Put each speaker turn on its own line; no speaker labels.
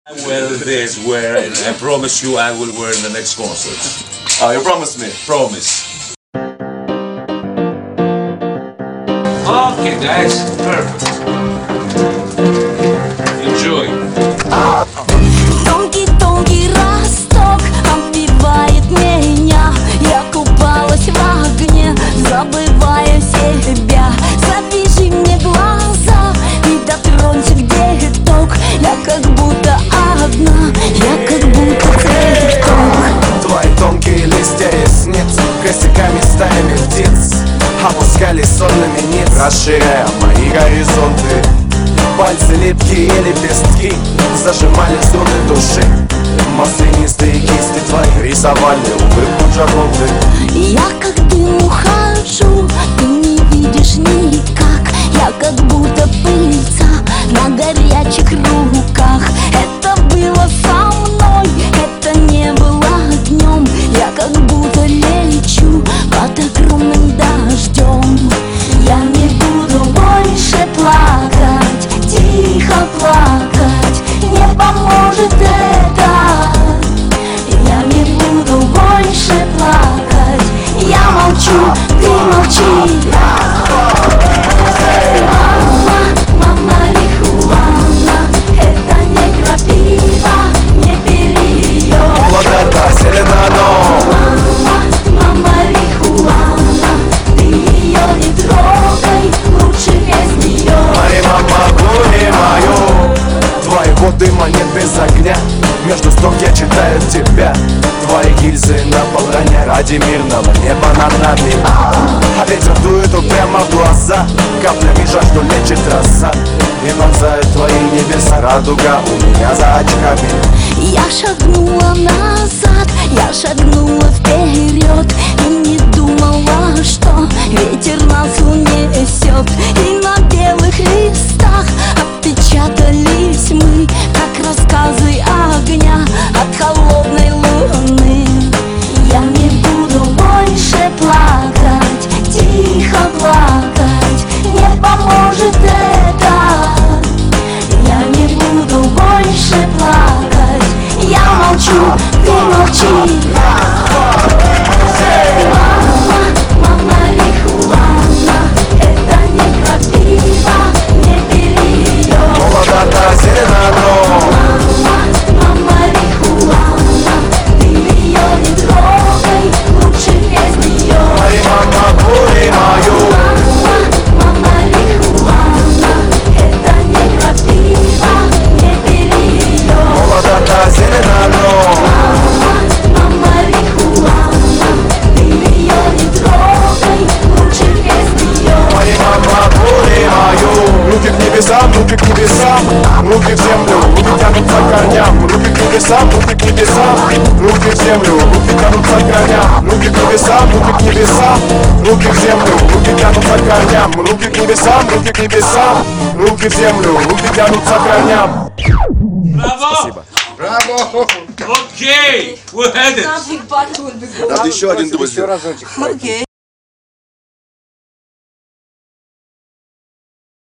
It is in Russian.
I wear this, and I promise you I will wear in the next concert.
Oh, you promised me?
Promise. Okay, guys, perfect. Enjoy.
Тонкий-тонкий росток обвивает меня. Я купалась в огне, забывая себя. Завяжи мне глаза и дотронься, где ток. Я как будто одна, я как будто цветок.
Твои тонкие листья ресниц костяками стаями птиц опускались сонными ниц, расширяя мои горизонты. Пальцы липкие лепестки зажимали струны души. Маслянистые кисти твои рисовали улыбку Джаконды.
Я как дым ухожу, ты не видишь никак. Я как будто пыльца на горячих руках. Это было со мной, это не было днем. Я как будто лечу под огромным дождем. Я не буду больше плакать, тихо плакать, не поможет это. Я не буду больше плакать, я молчу, ты молчи. Мама, марихуана, это не крапива, не бери ее.
Плодота селенано.
Мама, марихуана, ты ее не трогай, лучше без нее.
Мои мама, бури мою. Твоего дыма нет без огня. Между строк я читаю тебя. Твои гильзы на полроне ради мирного неба над нами. А ветер дует упрямо в глаза, каплями жажду лечит роса. И вонзает твои небеса радуга у меня за очками.
Я шагнула назад, я шагнула вперед. И не думала, что ветер нас унесет. И на белых листах отпечатались мы, как рассказы огня от холодной луны. Я не буду больше плакать, тихо плакать, не поможет это. Я не буду больше плакать, я молчу, ты молчи. Мама, марихуана, это не крапива, не бери ее.
Плодота селенано.
Мама, марихуана, ты ее не трогай, лучше без нее.
Мои мама, бури мою.
Мама, марихуана, это не крапива, не бери ее.
Плодота селенано.
Мама, марихуана, ты ее не трогай, лучше без нее.
Мои мама, бури мою. Руки к небесам, руки к небесам, руки в землю, руки тянутся к корням. Руки к небесам, руки к небесам, руки в землю, руки тянутся к корням. Руки к небесам, руки к небесам, руки в землю, руки тянутся к корням. Руки к небесам, руки к небесам, руки в землю, руки тянутся к корням.
Bravo!
Спасибо.
Okay, we had it.
Nothing but will be good.
Надо еще один дубль.
Окей.